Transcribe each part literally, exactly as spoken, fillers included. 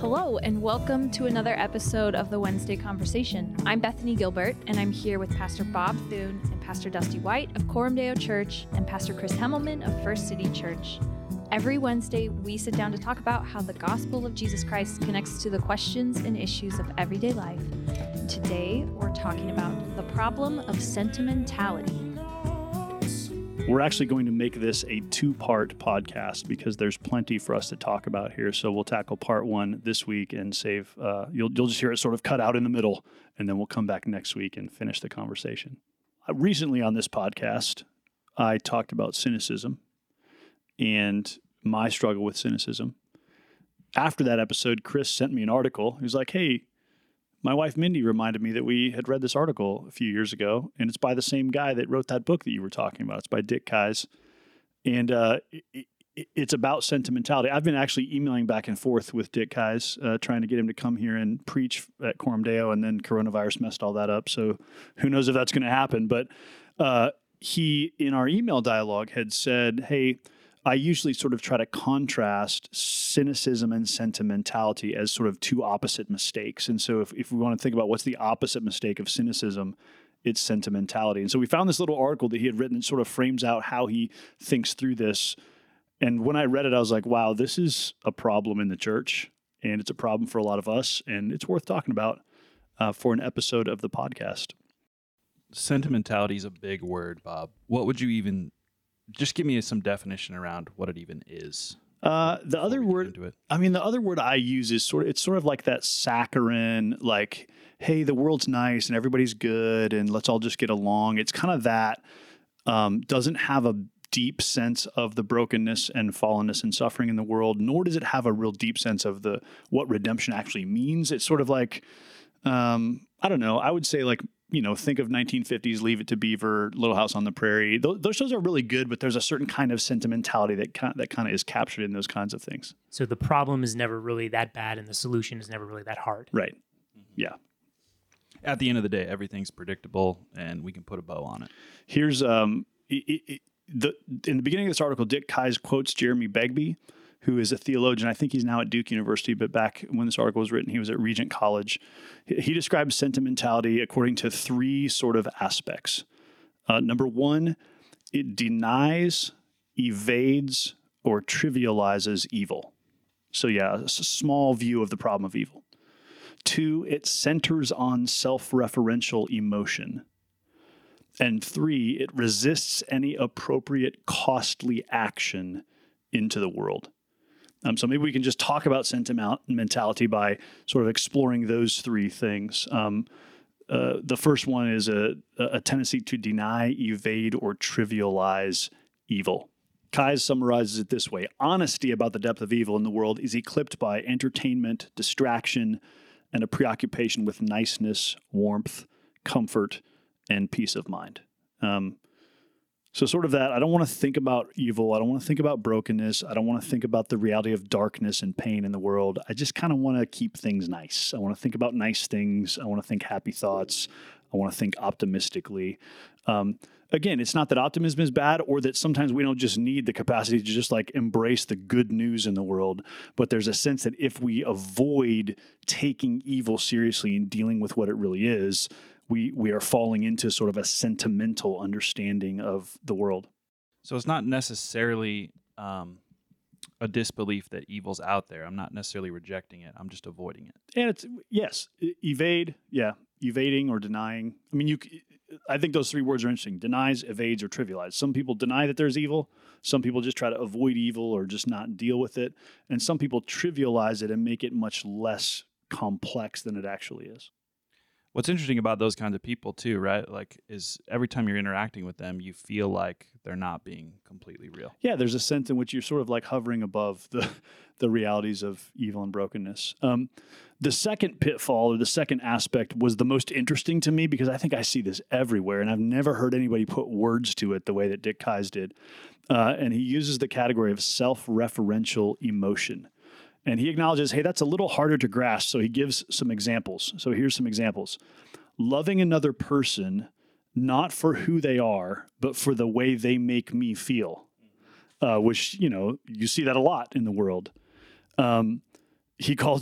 Hello, and welcome to another episode of the Wednesday Conversation. I'm Bethany Gilbert, and I'm here with Pastor Bob Thune and Pastor Dusty White of Coram Deo Church and Pastor Chris Hemmelman of First City Church. Every Wednesday, we sit down to talk about how the gospel of Jesus Christ connects to the questions and issues of everyday life. And today, we're talking about the problem of sentimentality. We're actually going to make this a two-part podcast because there's plenty for us to talk about here. So we'll tackle part one this week and save, uh, you'll, you'll just hear it sort of cut out in the middle, and then we'll come back next week and finish the conversation. Uh, recently on this podcast, I talked about cynicism and my struggle with cynicism. After that episode, Chris sent me an article. He was like, hey, my wife Mindy reminded me that we had read this article a few years ago, and it's by the same guy that wrote that book that you were talking about. It's by Dick Keyes, and uh, it, it, it's about sentimentality. I've been actually emailing back and forth with Dick Keyes, uh, trying to get him to come here and preach at Coram Deo, and then coronavirus messed all that up, so who knows if that's going to happen. But uh, he, in our email dialogue, had said, hey, I usually sort of try to contrast cynicism and sentimentality as sort of two opposite mistakes. And so if, if we want to think about what's the opposite mistake of cynicism, it's sentimentality. And so we found this little article that he had written that sort of frames out how he thinks through this. And when I read it, I was like, wow, this is a problem in the church, and it's a problem for a lot of us, and it's worth talking about uh, for an episode of the podcast. Sentimentality is a big word, Bob. What would you even... Just give me some definition around what it even is. Uh, the other word, I mean, the other word I use is sort of, it's sort of like that saccharine, like, hey, the world's nice and everybody's good and let's all just get along. It's kind of that, um, doesn't have a deep sense of the brokenness and fallenness and suffering in the world, nor does it have a real deep sense of the, what redemption actually means. It's sort of like, um, I don't know, I would say like, you know, think of nineteen fifties, Leave It to Beaver, Little House on the Prairie. Those, those shows are really good, but there's a certain kind of sentimentality that kind of, that kind of is captured in those kinds of things. So the problem is never really that bad, and the solution is never really that hard. Right. Yeah. At the end of the day, everything's predictable, and we can put a bow on it. Here's um, it, it, the in the beginning of this article, Dick Keyes quotes Jeremy Begbie, who is a theologian. I think he's now at Duke University, but back when this article was written, he was at Regent College. He describes sentimentality according to three sort of aspects. Uh, number one, it denies, evades, or trivializes evil. So yeah, it's a small view of the problem of evil. Two, it centers on self-referential emotion. And three, it resists any appropriate costly action into the world. Um, so maybe we can just talk about sentimentality by sort of exploring those three things. Um, uh, the first one is a, a tendency to deny, evade, or trivialize evil. Keyes summarizes it this way. Honesty about the depth of evil in the world is eclipsed by entertainment, distraction, and a preoccupation with niceness, warmth, comfort, and peace of mind. Um, So sort of that, I don't want to think about evil. I don't want to think about brokenness. I don't want to think about the reality of darkness and pain in the world. I just kind of want to keep things nice. I want to think about nice things. I want to think happy thoughts. I want to think optimistically. Um, again, it's not that optimism is bad or that sometimes we don't just need the capacity to just like embrace the good news in the world. But there's a sense that if we avoid taking evil seriously and dealing with what it really is, we we are falling into sort of a sentimental understanding of the world. So it's not necessarily um, a disbelief that evil's out there. I'm not necessarily rejecting it. I'm just avoiding it. And it's, yes, evade, yeah, evading or denying. I mean, you. I think those three words are interesting. Denies, evades, or trivializes. Some people deny that there's evil. Some people just try to avoid evil or just not deal with it. And some people trivialize it and make it much less complex than it actually is. What's interesting about those kinds of people too, right? Like, is every time you're interacting with them, you feel like they're not being completely real. Yeah, there's a sense in which you're sort of like hovering above the the realities of evil and brokenness. Um, the second pitfall or the second aspect was the most interesting to me because I think I see this everywhere, and I've never heard anybody put words to it the way that Dick Keyes did. Uh, and he uses the category of self-referential emotion. And he acknowledges, hey, that's a little harder to grasp. So he gives some examples. So here's some examples. Loving another person, not for who they are, but for the way they make me feel, uh, which, you know, you see that a lot in the world. Um, he calls it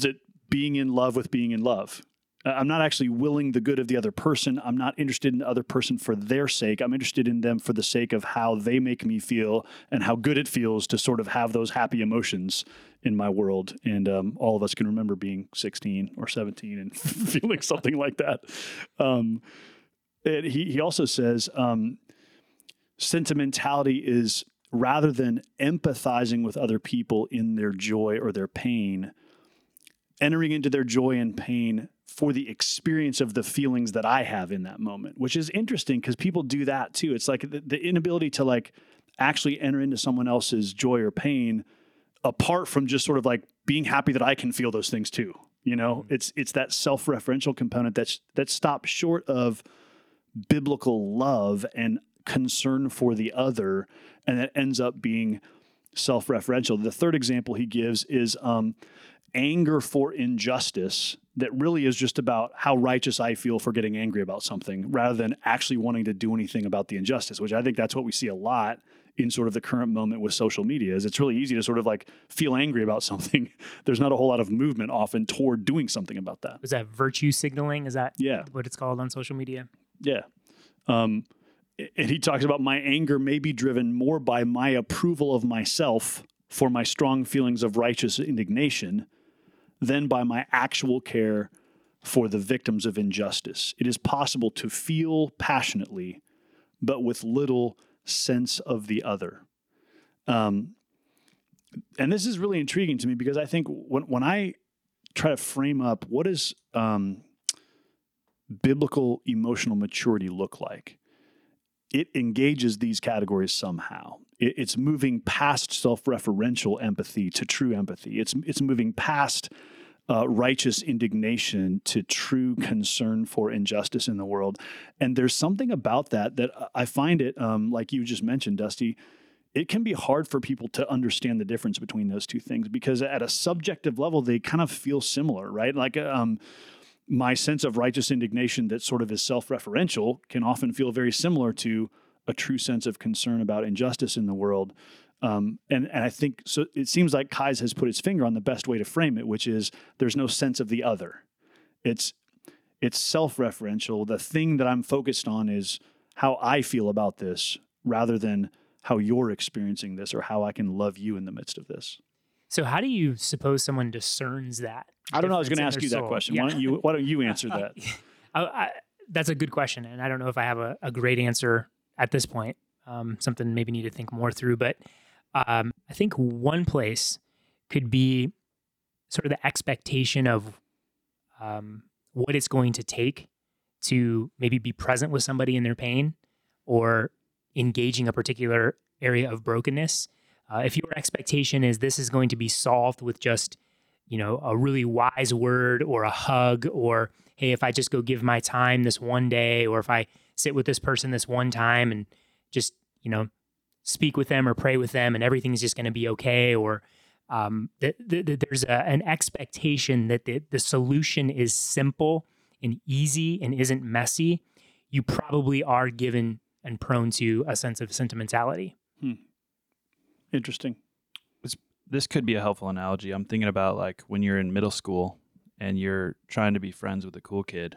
being in love with being in love. I'm not actually willing the good of the other person. I'm not interested in the other person for their sake. I'm interested in them for the sake of how they make me feel and how good it feels to sort of have those happy emotions in my world. And um, all of us can remember being sixteen or seventeen and feeling something like that. Um, and he, he also says um, sentimentality is, rather than empathizing with other people in their joy or their pain, entering into their joy and pain for the experience of the feelings that I have in that moment, which is interesting because people do that too. It's like the, the inability to like actually enter into someone else's joy or pain apart from just sort of like being happy that I can feel those things too. You know, mm-hmm. it's, it's that self-referential component that's, that stops short of biblical love and concern for the other. And that ends up being self-referential. The third example he gives is, um, anger for injustice that really is just about how righteous I feel for getting angry about something rather than actually wanting to do anything about the injustice, which I think that's what we see a lot in sort of the current moment with social media. Is it's really easy to sort of like feel angry about something. There's not a whole lot of movement often toward doing something about that. Is that virtue signaling? Is that yeah. what it's called on social media? Yeah. Um, and he talks about my anger may be driven more by my approval of myself for my strong feelings of righteous indignation than by my actual care for the victims of injustice. It is possible to feel passionately, but with little sense of the other. Um, and this is really intriguing to me because I think when, when I try to frame up what does um, biblical emotional maturity look like, it engages these categories somehow. It, it's moving past self-referential empathy to true empathy. It's it's moving past uh, righteous indignation to true concern for injustice in the world. And there's something about that that I find it, um, like you just mentioned, Dusty, it can be hard for people to understand the difference between those two things because at a subjective level, they kind of feel similar, right? Like um, my sense of righteous indignation that sort of is self-referential can often feel very similar to a true sense of concern about injustice in the world. Um, and, and I think, so it seems like Kais has put his finger on the best way to frame it, which is there's no sense of the other. It's, it's self-referential. The thing that I'm focused on is how I feel about this rather than how you're experiencing this or how I can love you in the midst of this. So how do you suppose someone discerns that? I don't know. I was going to ask you soul? that question. Yeah. Why don't you, why don't you answer that? I, I, that's a good question. And I don't know if I have a, a great answer at this point. Um, something maybe need to think more through. But um, I think one place could be sort of the expectation of um, what it's going to take to maybe be present with somebody in their pain or engaging a particular area of brokenness. Uh, if your expectation is this is going to be solved with just, you know, a really wise word or a hug, or, hey, if I just go give my time this one day, or if I sit with this person this one time and just, you know, speak with them or pray with them and everything's just going to be okay, or um, th- th- th- there's a, an expectation that the, the solution is simple and easy and isn't messy, you probably are given and prone to a sense of sentimentality. Hmm. Interesting. This, this could be a helpful analogy. I'm thinking about like when you're in middle school and you're trying to be friends with a cool kid,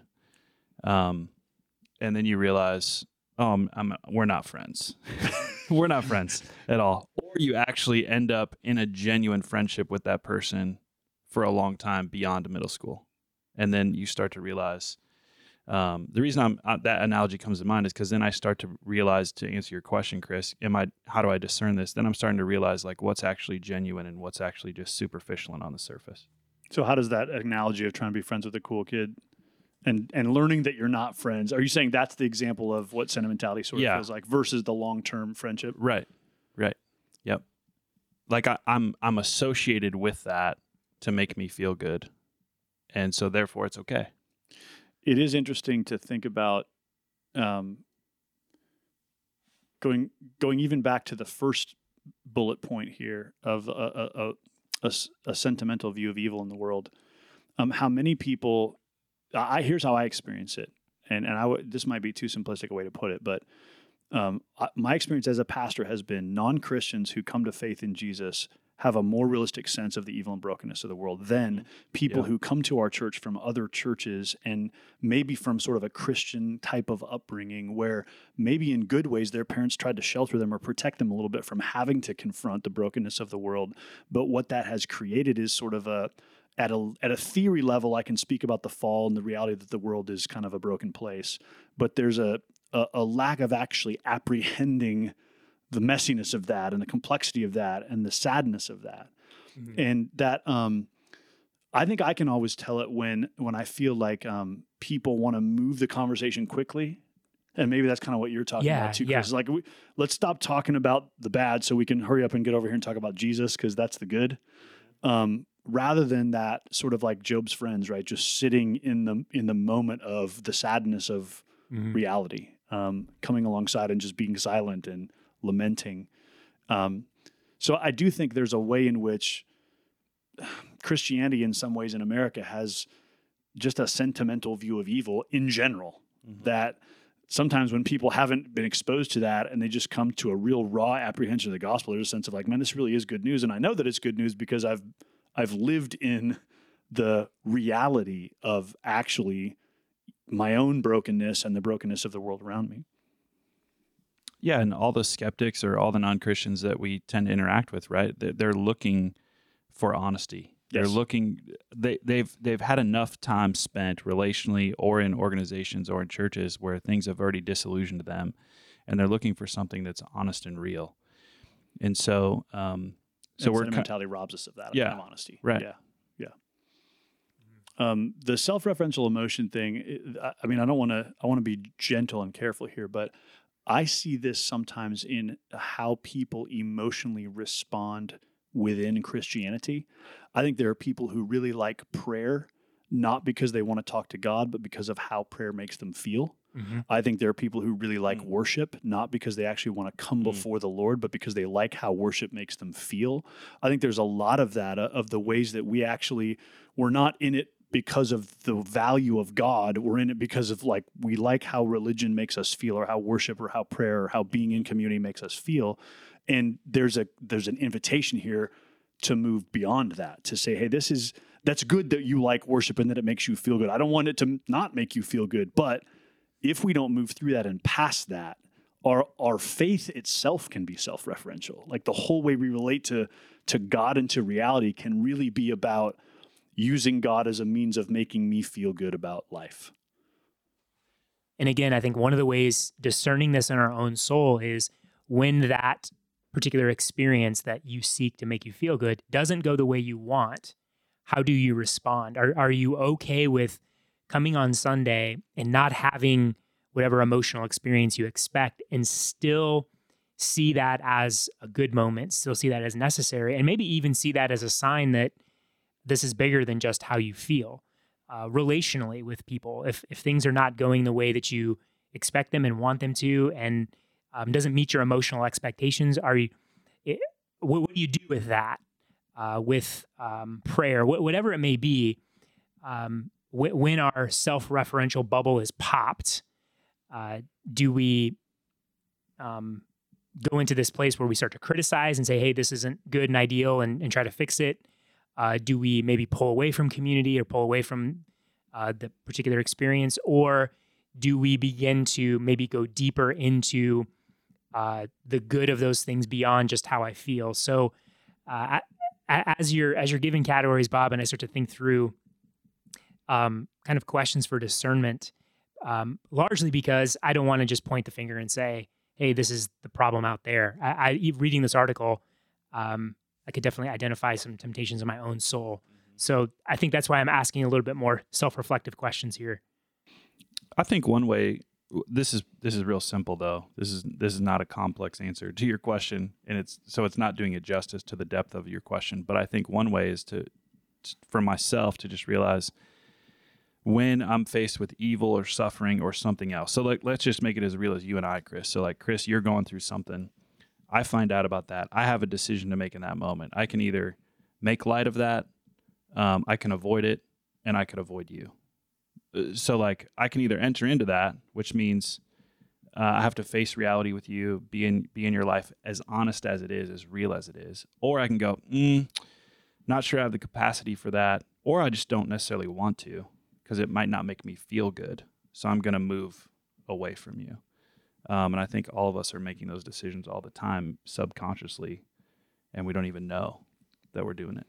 um, and then you realize, oh, I'm, I'm, we're not friends. We're not friends at all. Or you actually end up in a genuine friendship with that person for a long time beyond middle school. And then you start to realize, um, the reason I'm, uh, that analogy comes to mind is because then I start to realize, to answer your question, Chris, am I, how do I discern this? Then I'm starting to realize like what's actually genuine and what's actually just superficial and on the surface. So how does that analogy of trying to be friends with a cool kid and, and learning that you're not friends, are you saying that's the example of what sentimentality sort of yeah. feels like versus the long-term friendship? Right. Right. Yep. Like I, I'm, I'm associated with that to make me feel good. And so therefore it's okay. It is interesting to think about um, going going even back to the first bullet point here of a, a, a, a, a sentimental view of evil in the world. Um, how many people, I here's how I experience it, and and I w- this might be too simplistic a way to put it, but um, I, my experience as a pastor has been non-Christians who come to faith in Jesus have a more realistic sense of the evil and brokenness of the world than people Yeah. who come to our church from other churches and maybe from sort of a Christian type of upbringing where maybe in good ways their parents tried to shelter them or protect them a little bit from having to confront the brokenness of the world. But what that has created is sort of a, at a at a theory level, I can speak about the fall and the reality that the world is kind of a broken place. But there's a a, a lack of actually apprehending the messiness of that and the complexity of that and the sadness of that. Mm-hmm. And that, um, I think I can always tell it when, when I feel like, um, people want to move the conversation quickly. And maybe that's kind of what you're talking yeah, about too, yeah. Chris. Like, we, let's stop talking about the bad so we can hurry up and get over here and talk about Jesus, because that's the good. Um, rather than that sort of like Job's friends, right? Just sitting in the, in the moment of the sadness of mm-hmm. reality, um, coming alongside and just being silent and lamenting. Um, so I do think there's a way in which Christianity in some ways in America has just a sentimental view of evil in general, mm-hmm. that sometimes when people haven't been exposed to that and they just come to a real raw apprehension of the gospel, there's a sense of like, man, this really is good news. And I know that it's good news because I've, I've lived in the reality of actually my own brokenness and the brokenness of the world around me. Yeah, and all the skeptics or all the non-Christians that we tend to interact with, right? They're, they're looking for honesty. They're Yes. looking. They, they've they've had enough time spent relationally or in organizations or in churches where things have already disillusioned them, and they're looking for something that's honest and real. And so, um, so and we're sentimentality robs us of that, Yeah, kind of honesty. right. Yeah, yeah. Um, the self-referential emotion thing. I, I mean, I don't want to. I want to be gentle and careful here, but I see this sometimes in how people emotionally respond within Christianity. I think there are people who really like prayer, not because they want to talk to God, but because of how prayer makes them feel. Mm-hmm. I think there are people who really like mm. worship, not because they actually want to come mm. before the Lord, but because they like how worship makes them feel. I think there's a lot of that, uh, of the ways that we actually, we're not in it because of the value of God. We're in it because of like, we like how religion makes us feel, or how worship, or how prayer, or how being in community makes us feel. And there's a, there's an invitation here to move beyond that, to say, hey, this is, that's good that you like worship and that it makes you feel good. I don't want it to not make you feel good, but if we don't move through that and past that, our, our faith itself can be self-referential. Like the whole way we relate to, to God and to reality can really be about using God as a means of making me feel good about life. And again, I think one of the ways discerning this in our own soul is when that particular experience that you seek to make you feel good doesn't go the way you want, how do you respond? Are are you okay with coming on Sunday and not having whatever emotional experience you expect and still see that as a good moment, still see that as necessary, and maybe even see that as a sign that this is bigger than just how you feel uh, relationally with people? If if things are not going the way that you expect them and want them to, and um, doesn't meet your emotional expectations, are you? It, what, what do you do with that? Uh, with um, prayer, wh- whatever it may be, um, wh- when our self-referential bubble is popped, uh, do we um, go into this place where we start to criticize and say, "Hey, this isn't good and ideal," and, and try to fix it? Uh, do we maybe pull away from community or pull away from uh, the particular experience? Or do we begin to maybe go deeper into uh, the good of those things beyond just how I feel? So uh, I, as you're as you're giving categories, Bob, and I start to think through um, kind of questions for discernment, um, largely because I don't want to just point the finger and say, hey, this is the problem out there. I, I reading this article, um, I could definitely identify some temptations in my own soul. So I think that's why I'm asking a little bit more self-reflective questions here. I think one way, this is this is real simple though. This is this is not a complex answer to your question, and it's so it's not doing it justice to the depth of your question. But I think one way is to, for myself, to just realize when I'm faced with evil or suffering or something else. So like, let's just make it as real as you and I, Chris. So like, Chris, you're going through something. I find out about that. I have a decision to make in that moment. I can either make light of that, um, I can avoid it, and I could avoid you. Uh, so like, I can either enter into that, which means Uh, I have to face reality with you, be in, be in your life as honest as it is, as real as it is. Or I can go, mm, not sure I have the capacity for that. Or I just don't necessarily want to because it might not make me feel good. So I'm going to move away from you. Um, and I think all of us are making those decisions all the time subconsciously, and we don't even know that we're doing it.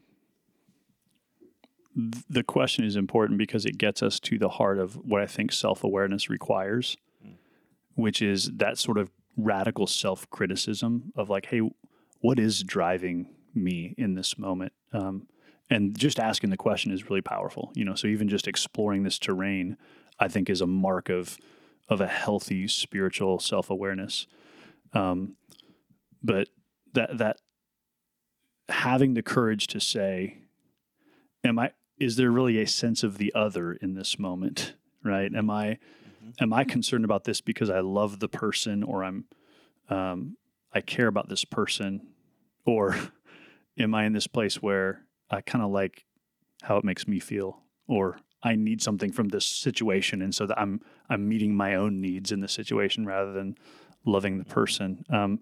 The question is important because it gets us to the heart of what I think self-awareness requires, mm. which is that sort of radical self-criticism of like, hey, what is driving me in this moment? Um, and just asking the question is really powerful. You know, so even just exploring this terrain, I think, is a mark of of a healthy spiritual self-awareness. Um, but that that having the courage to say, am I, is there really a sense of the other in this moment, right? Am I, mm-hmm. am I concerned about this because I love the person, or I'm, um, I care about this person, or am I in this place where I kind of like how it makes me feel, or I need something from this situation, and so that I'm I'm meeting my own needs in the situation rather than loving the person. Um,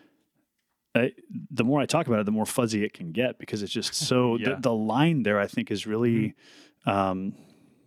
I, the more I talk about it, the more fuzzy it can get because it's just so yeah. the, the line there, I think, is really, um,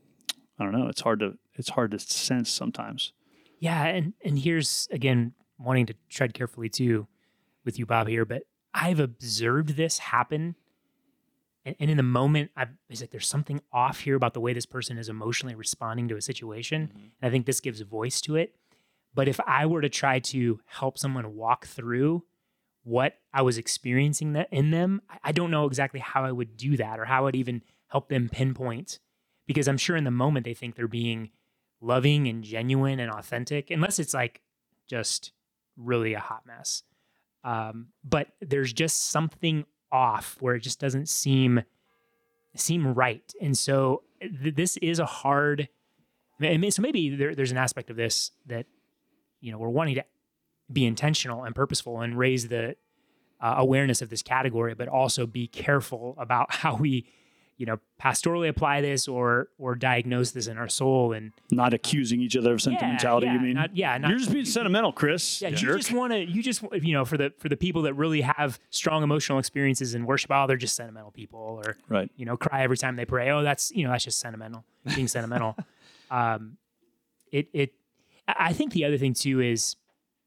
I don't know. It's hard to it's hard to sense sometimes. Yeah, and and here's again wanting to tread carefully too with you, Bob, here, but I've observed this happen. And, and in the moment, I was like, there's something off here about the way this person is emotionally responding to a situation. Mm-hmm. And I think this gives voice to it. But if I were to try to help someone walk through what I was experiencing that in them, I don't know exactly how I would do that or how I'd even help them pinpoint, because I'm sure in the moment they think they're being loving and genuine and authentic, unless it's like just really a hot mess. Um, but there's just something off where it just doesn't seem seem right. And so th- this is a hard, I mean, so maybe there, there's an aspect of this that, you know, we're wanting to be intentional and purposeful and raise the uh, awareness of this category, but also be careful about how we, you know, pastorally apply this or or diagnose this in our soul, and not accusing each other of sentimentality. Yeah, yeah, you mean? Not, yeah, not, you're just being sentimental, Chris. Yeah, jerk. you just want to. You just you know for the for the people that really have strong emotional experiences in worship, oh, they're just sentimental people, or right. you know, cry every time they pray. Oh, that's you know that's just sentimental, being sentimental. Um, it it. I think the other thing too is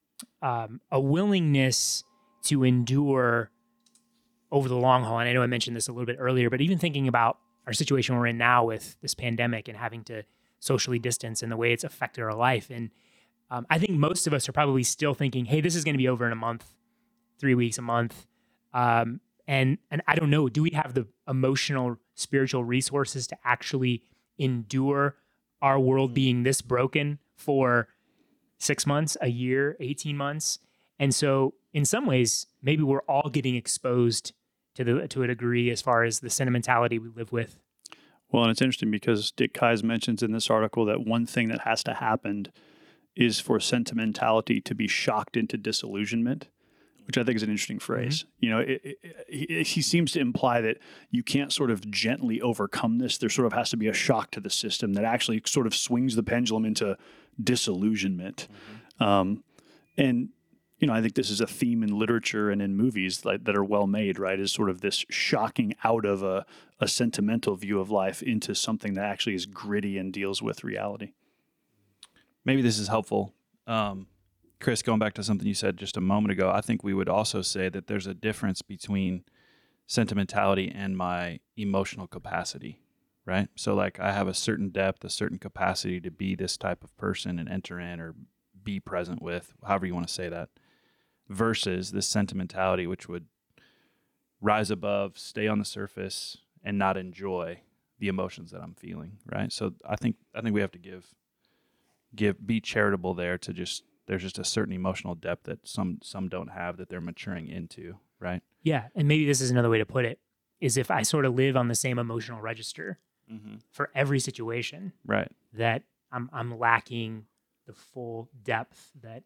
um, a willingness to endure over the long haul. And I know I mentioned this a little bit earlier, but even thinking about our situation we're in now with this pandemic and having to socially distance and the way it's affected our life. And um, I think most of us are probably still thinking, hey, this is going to be over in a month, three weeks, a month. Um, and, and I don't know, do we have the emotional, spiritual resources to actually endure our world being this broken for six months, a year, eighteen months? And so in some ways, maybe we're all getting exposed to the to a degree as far as the sentimentality we live with. Well, and it's interesting because Dick Keyes mentions in this article that one thing that has to happen is for sentimentality to be shocked into disillusionment, which I think is an interesting phrase. Mm-hmm. You know, it, it, it, he seems to imply that you can't sort of gently overcome this. There sort of has to be a shock to the system that actually sort of swings the pendulum into disillusionment. Mm-hmm. Um, and You know, I think this is a theme in literature and in movies like, that are well made, right? Is sort of this shocking out of a, a sentimental view of life into something that actually is gritty and deals with reality. Maybe this is helpful. Um, Chris, going back to something you said just a moment ago, I think we would also say that there's a difference between sentimentality and my emotional capacity, right? So like I have a certain depth, a certain capacity to be this type of person and enter in or be present with, however you want to say that, versus this sentimentality, which would rise above, stay on the surface, and not enjoy the emotions that I'm feeling, right? So I think I think we have to give give be charitable there to just there's just a certain emotional depth that some some don't have that they're maturing into, right? Yeah, and maybe this is another way to put it, is if I sort of live on the same emotional register mm-hmm. for every situation, right, that I'm I'm lacking the full depth that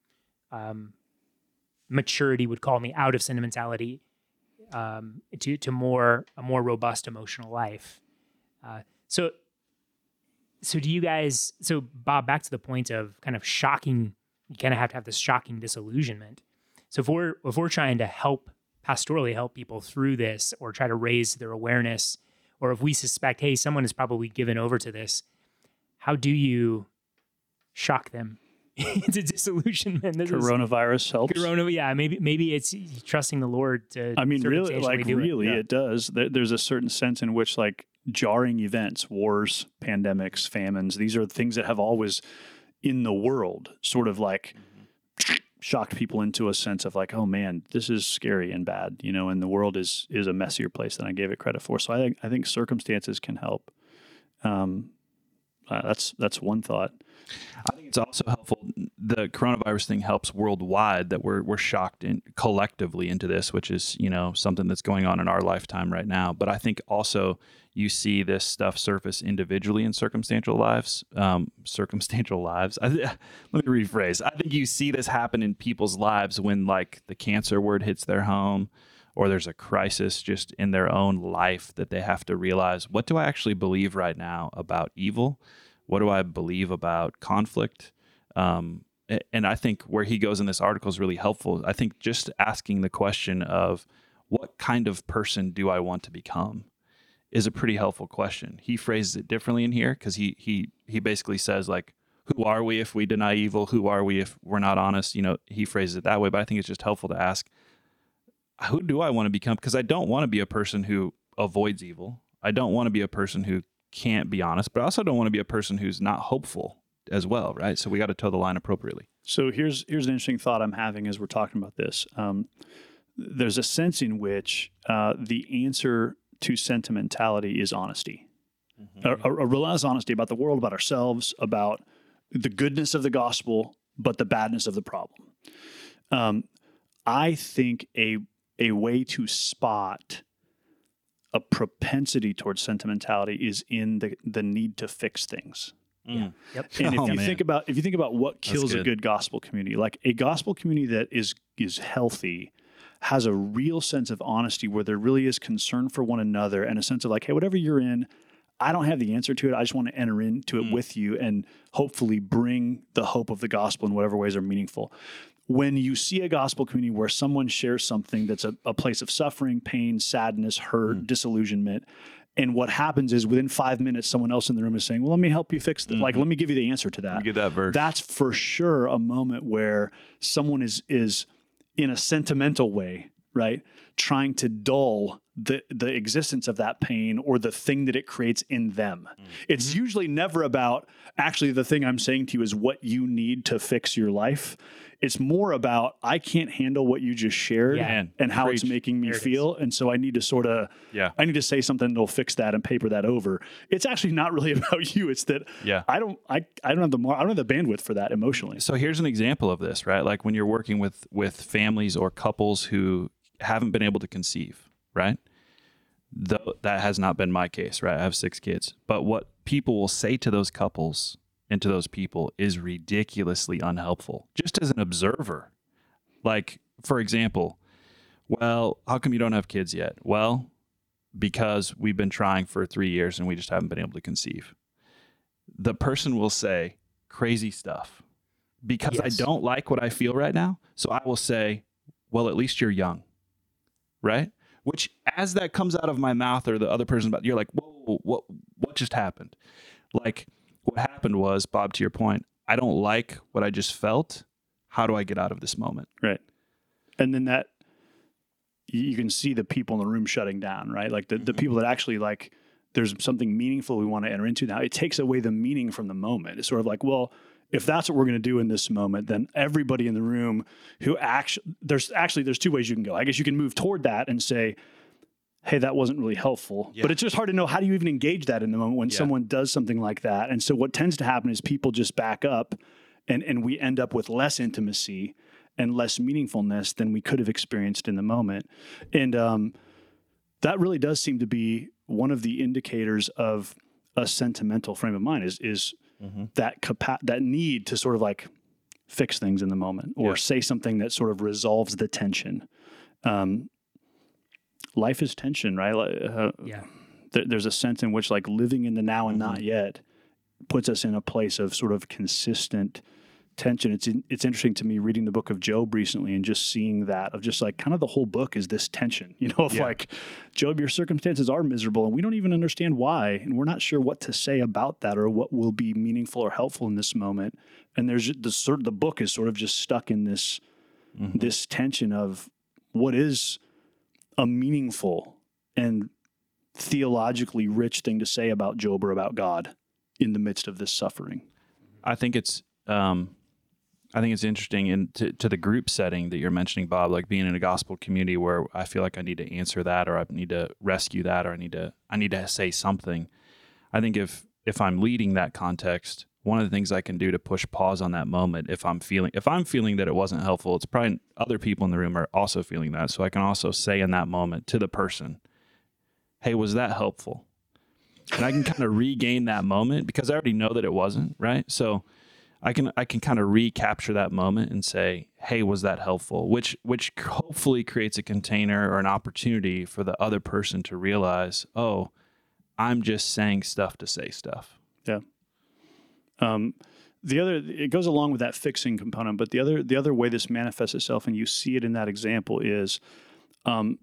um, maturity would call me out of sentimentality um, to to more a more robust emotional life. Uh, so, so do you guys? So Bob, back to the point of kind of shocking you kind of have to have this shocking disillusionment. So if we're if we're trying to help pastorally help people through this, or try to raise their awareness, or if we suspect, hey, someone is probably given over to this, how do you shock them into disillusionment? This Coronavirus is, helps. Corona, yeah, maybe maybe it's trusting the Lord to. I mean, really, like do really, it, yeah. it does. There, there's a certain sense in which, like, jarring events, wars, pandemics, famines, these are things that have always in the world sort of like mm-hmm. shocked people into a sense of like, oh man, this is scary and bad, you know, and the world is is a messier place than I gave it credit for. So I think I think circumstances can help. Um, uh, that's that's one thought. I think it's also helpful. The coronavirus thing helps worldwide, that we're we're shocked in, collectively into this, which is, you know, something that's going on in our lifetime right now. But I think also you see this stuff surface individually in circumstantial lives. Um, circumstantial lives. I, let me rephrase. I think you see this happen in people's lives when, like, the cancer word hits their home, or there's a crisis just in their own life that they have to realize, what do I actually believe right now about evil? What do I believe about conflict? Um, and I think where he goes in this article is really helpful. I think just asking the question of what kind of person do I want to become is a pretty helpful question. He phrases it differently in here because he he he basically says, like, who are we if we deny evil? Who are we if we're not honest? You know, he phrases it that way, but I think it's just helpful to ask, who do I want to become? Because I don't want to be a person who avoids evil. I don't want to be a person who can't be honest, but I also don't want to be a person who's not hopeful as well, right? So we got to toe the line appropriately. So here's here's an interesting thought I'm having as we're talking about this. Um, there's a sense in which uh, the answer to sentimentality is honesty, mm-hmm. a, a, a relentless honesty about the world, about ourselves, about the goodness of the gospel, but the badness of the problem. Um, I think a a way to spot a propensity towards sentimentality is in the, the need to fix things. Mm. Yep. And if Oh, you man. think about if you think about what kills good. a good gospel community, like a gospel community that is is healthy, has a real sense of honesty where there really is concern for one another and a sense of like, hey, whatever you're in, I don't have the answer to it. I just want to enter into it Mm. with you and hopefully bring the hope of the gospel in whatever ways are meaningful. When you see a gospel community where someone shares something that's a, a place of suffering, pain, sadness, hurt, Mm. disillusionment, and what happens is within five minutes, someone else in the room is saying, well, let me help you fix this. Mm-hmm. Like, let me give you the answer to that. You get that verse. That's for sure a moment where someone is is in a sentimental way, right, trying to dull the the existence of that pain or the thing that it creates in them. Mm-hmm. It's usually never about, actually, the thing I'm saying to you is what you need to fix your life. It's more about, I can't handle what you just shared Yeah. Man, and how it's preach. making me There it feel. And so I need to sort of, Yeah. I need to say something that'll fix that and paper that over. It's actually not really about you. It's that Yeah. I don't, I, I don't have the more, I don't have the bandwidth for that emotionally. So here's an example of this, right? Like when you're working with with families or couples who haven't been able to conceive, right? Though that has not been my case, right? I have six kids. But what people will say to those couples and to those people is ridiculously unhelpful, just as an observer. Like, for example, well, how come you don't have kids yet? Well, because we've been trying for three years and we just haven't been able to conceive. The person will say crazy stuff because Yes. I don't like what I feel right now. So I will say, well, at least you're young, right? Which, as that comes out of my mouth or the other person's mouth, you're like, whoa, what, what just happened? Like, what happened was, Bob, to your point, I don't like what I just felt. How do I get out of this moment? Right. And then that, you you can see the people in the room shutting down, right? Like the, the people that actually like, there's something meaningful we want to enter into now. It takes away the meaning from the moment. It's sort of like, well, if that's what we're going to do in this moment, then everybody in the room who actually, there's actually, there's two ways you can go. I guess you can move toward that and say, hey, that wasn't really helpful. Yeah. But it's just hard to know, how do you even engage that in the moment when Yeah. someone does something like that? And so what tends to happen is people just back up and, and we end up with less intimacy and less meaningfulness than we could have experienced in the moment. And um, that really does seem to be one of the indicators of a sentimental frame of mind is, is Mm-hmm. that capa- that need to sort of like fix things in the moment or Yeah. say something that sort of resolves the tension. Um, life is tension, right? Like, Uh, Yeah. there, there's a sense in which like living in the now and Mm-hmm. not yet puts us in a place of sort of consistent tension. It's in, it's interesting to me reading the book of Job recently and just seeing that of just like kind of the whole book is this tension, you know, of Yeah. like, Job, your circumstances are miserable and we don't even understand why. And we're not sure what to say about that or what will be meaningful or helpful in this moment. And there's the sort the book is sort of just stuck in this, Mhm. this tension of what is a meaningful and theologically rich thing to say about Job or about God in the midst of this suffering. I think it's um, I think it's interesting in to, to the group setting that you're mentioning, Bob, like being in a gospel community where I feel like I need to answer that, or I need to rescue that, or I need to I need to say something. I think if if I'm leading that context, one of the things I can do to push pause on that moment, if I'm feeling if I'm feeling that it wasn't helpful, it's probably other people in the room are also feeling that. So I can also say in that moment to the person, "Hey, was that helpful?" And I can kind of regain that moment because I already know that it wasn't, right? So I can I can kind of recapture that moment and say, "Hey, was that helpful?" Which which hopefully creates a container or an opportunity for the other person to realize, "Oh, I'm just saying stuff to say stuff." Yeah. Um, the other, it goes along with that fixing component, but the other, the other way this manifests itself, and you see it in that example, is um,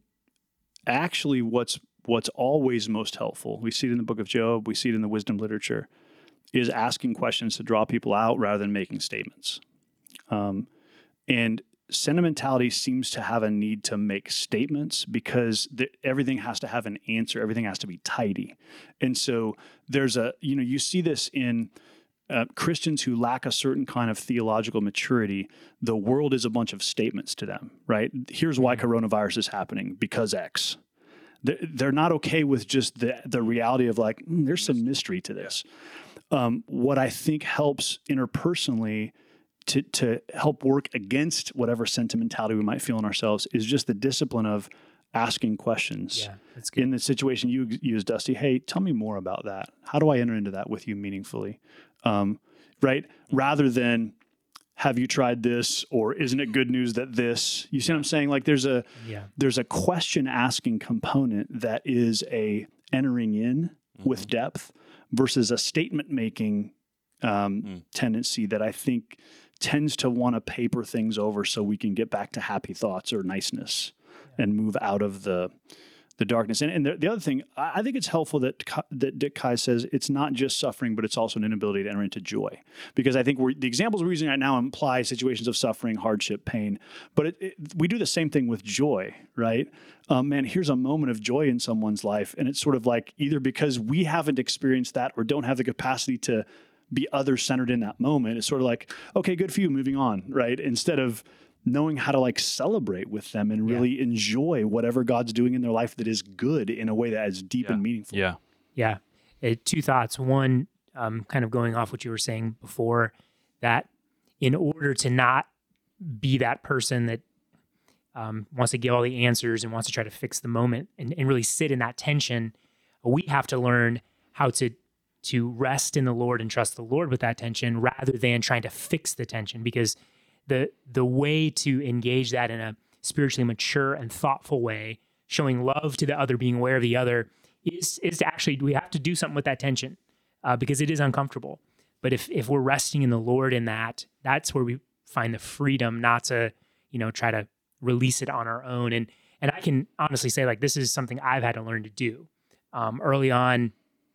actually what's what's always most helpful. We see it in the book of Job. We see it in the wisdom literature. Is asking questions to draw people out rather than making statements. Um, and sentimentality seems to have a need to make statements because the, everything has to have an answer. Everything has to be tidy. And so there's a, you know, you see this in uh, Christians who lack a certain kind of theological maturity. The world is a bunch of statements to them, right? Here's why coronavirus is happening, because X. They're not okay with just the, the reality of like, mm, there's some mystery to this. Um, what I think helps interpersonally to to help work against whatever sentimentality we might feel in ourselves is just the discipline of asking questions. Yeah, that's good. In the situation you use, Dusty, hey, tell me more about that. How do I enter into that with you meaningfully? Um, right? Rather than, have you tried this? Or isn't it good news that this? You see what I'm saying? Like there's a Yeah. there's a question asking component that is a entering in mm-hmm. with depth versus a statement making um, mm. tendency that I think tends to want to paper things over so we can get back to happy thoughts or niceness yeah. and move out of the the darkness. And, and the, the other thing, I think it's helpful that that Dick Kai says it's not just suffering, but it's also an inability to enter into joy. Because I think we're, the examples we're using right now imply situations of suffering, hardship, pain. But it, it, we do the same thing with joy, right? Um, man, here's a moment of joy in someone's life. And it's sort of like either because we haven't experienced that or don't have the capacity to be other-centered in that moment, it's sort of like, okay, good for you, moving on, right? Instead of knowing how to like celebrate with them and really yeah. enjoy whatever God's doing in their life that is good in a way that is deep yeah. and meaningful. Yeah. Yeah. Uh, two thoughts. One, um, kind of going off what you were saying before, that in order to not be that person that um, wants to give all the answers and wants to try to fix the moment and, and really sit in that tension, we have to learn how to to rest in the Lord and trust the Lord with that tension rather than trying to fix the tension, because the the way to engage that in a spiritually mature and thoughtful way, showing love to the other, being aware of the other, is is to actually, we have to do something with that tension uh, because it is uncomfortable. But if if we're resting in the Lord in that, that's where we find the freedom not to, you know, try to release it on our own. And and I can honestly say, like, this is something I've had to learn to do um, early on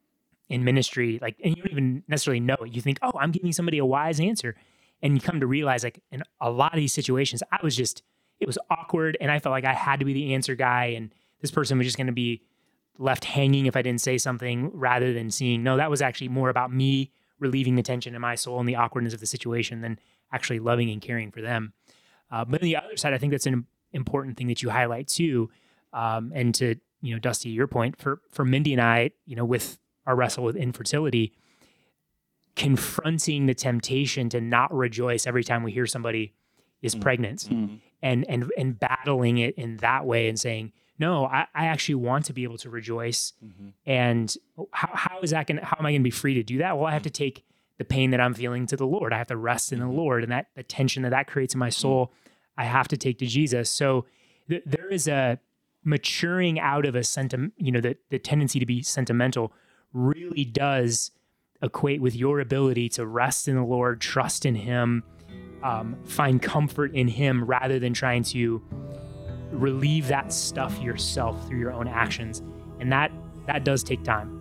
in ministry. Like, and you don't even necessarily know it. You think, oh, I'm giving somebody a wise answer. And you come to realize, like, in a lot of these situations, I was just, it was awkward. And I felt like I had to be the answer guy. And this person was just going to be left hanging if I didn't say something, rather than seeing, no, that was actually more about me relieving the tension in my soul and the awkwardness of the situation than actually loving and caring for them. Uh, but on the other side, I think that's an important thing that you highlight too. Um, and to, you know, Dusty, your point, for, for Mindy and I, you know, with our wrestle with infertility, confronting the temptation to not rejoice every time we hear somebody is mm-hmm. pregnant mm-hmm. and, and, and battling it in that way and saying, no, I, I actually want to be able to rejoice. Mm-hmm. And how, how is that going to, how am I going to be free to do that? Well, I have to take the pain that I'm feeling to the Lord. I have to rest in the Lord, and that the tension that that creates in my soul, mm-hmm. I have to take to Jesus. So th- there is a maturing out of a sentiment, you know, the, the tendency to be sentimental really does equate with your ability to rest in the Lord, trust in Him, um, find comfort in him rather than trying to relieve that stuff yourself through your own actions. And that that does take time.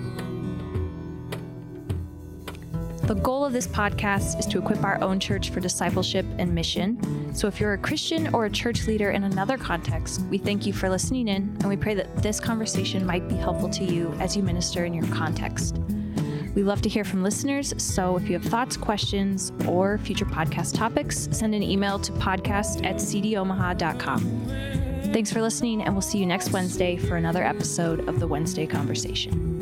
The goal of this podcast is to equip our own church for discipleship and mission. So if you're a Christian or a church leader in another context, we thank you for listening in, and we pray that this conversation might be helpful to you as you minister in your context. We love to hear from listeners, so if you have thoughts, questions, or future podcast topics, send an email to podcast at c d omaha dot com. Thanks for listening, and we'll see you next Wednesday for another episode of the Wednesday Conversation.